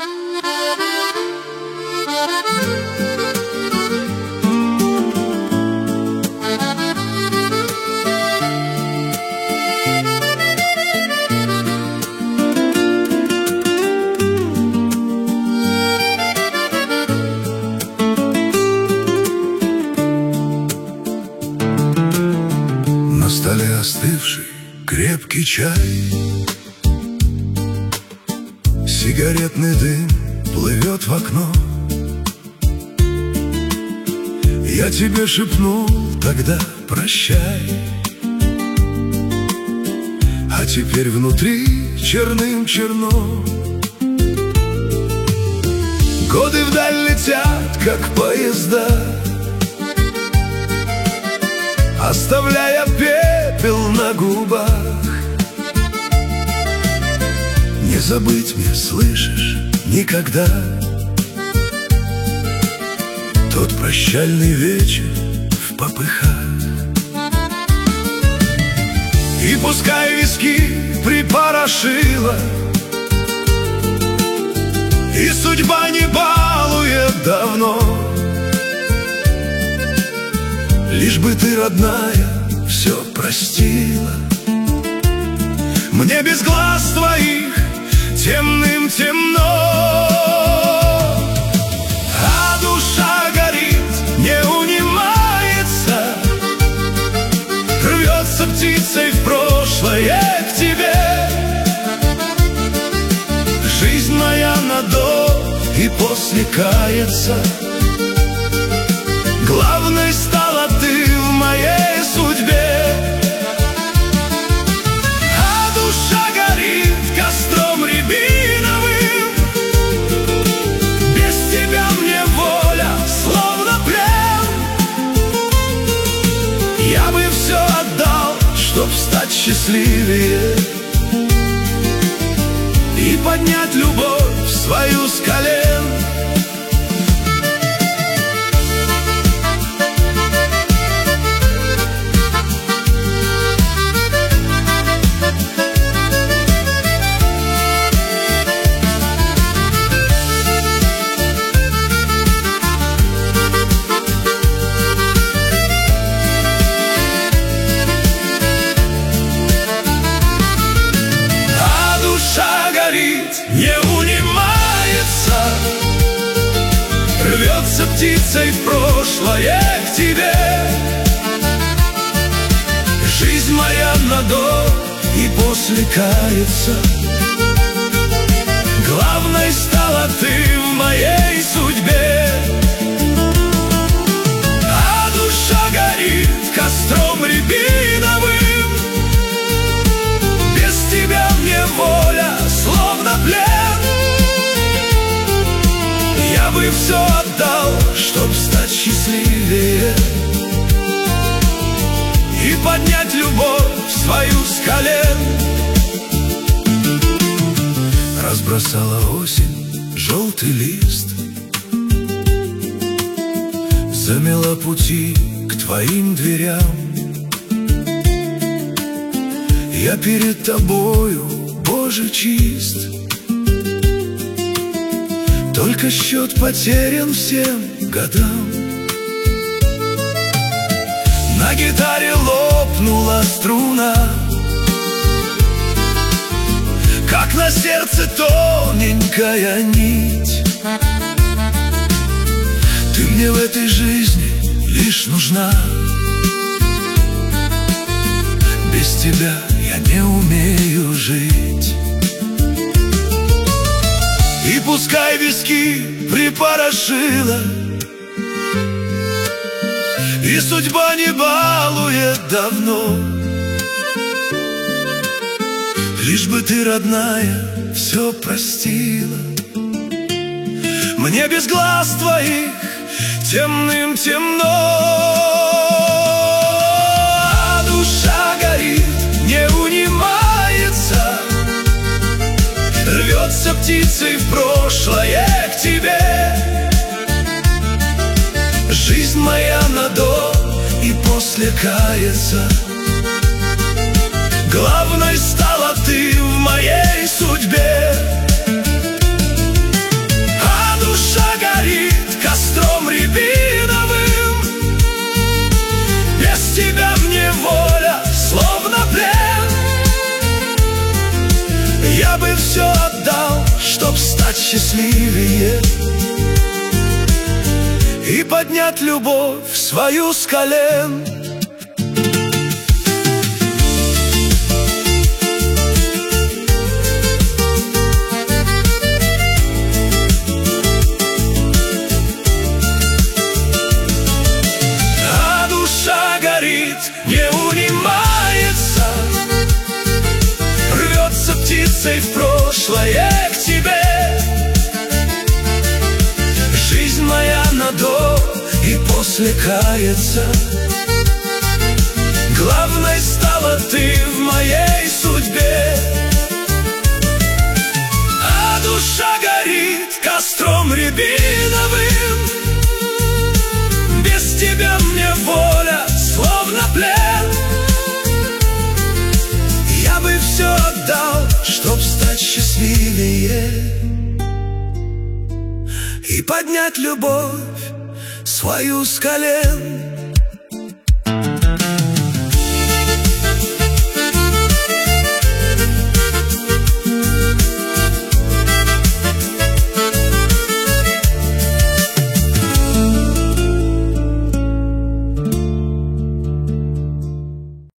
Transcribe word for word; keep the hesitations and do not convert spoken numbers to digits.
На столе остывший крепкий чай, сигаретный дым плывет в окно. Я тебе шепнул тогда прощай, а теперь внутри черным черно. Годы вдаль летят, как поезда, оставляя пепел на губах. Не забыть мне, слышишь, никогда тот прощальный вечер в попыхах. И пускай виски припорошила, и судьба не балует давно, лишь бы ты, родная, все простила. Мне без глаз твоих темным темно, а душа горит, не унимается, рвется птицей в прошлое к тебе. Жизнь моя на до и после кается, главной стала ты в моей судьбе. А душа горит костром рябиновым, без тебя мне воля словно плен. Я бы все отдал, чтоб стать счастливее и поднять любовь свою с колен. Не унимается, рвется птицей в прошлое к тебе. Жизнь моя на до и после кается, главной стала ты в моей судьбе. А душа горит костром рябиновым, без тебя мне воля словно плен. Я бы все отдал, чтоб стать счастливее и поднять любовь свою с колен. Разбросала осень желтый лист, замела пути к твоим дверям. Я перед тобою, Боже, чист, только счет потерян всем годам. На гитаре лопнула струна, как на сердце тоненькая нить. Ты мне в этой жизни лишь нужна, без тебя я не умею жить. И пускай виски припорошила, и судьба не балует давно, лишь бы ты, родная, все простила. Мне без глаз твоих темным темно, а душа горит, не унимается, рвется птицей в прошлое к тебе. Жизнь моя на до и после кается, главной стала ты в моей судьбе. счастливее и поднять любовь свою с колен. А душа горит, не унимается, рвется птицей в прошлое к тебе. Жизнь моя на до и после кается, главной стала ты в моей судьбе. А душа горит костром рябиновым, без тебя мне воля словно плен. Я бы все отдал, чтоб стать счастливее и поднять любовь свою с колен.